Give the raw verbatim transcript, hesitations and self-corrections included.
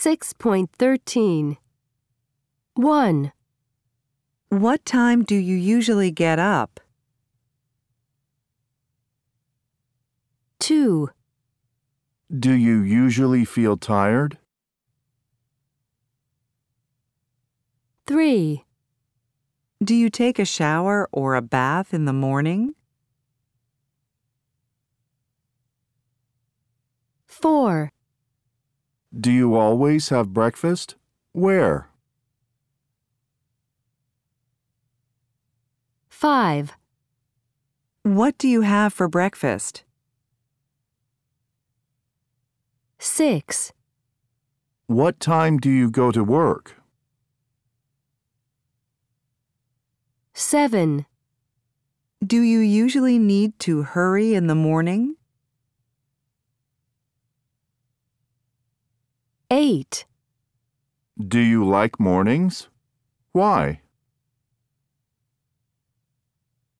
six point thirteen. one. What time do you usually get up? two. Do you usually feel tired? three. Do you take a shower or a bath in the morning? four. Do you always have breakfast? Where? five. What do you have for breakfast? six. What time do you go to work? seven. Do you usually need to hurry in the morning? eight. Do you like mornings? Why?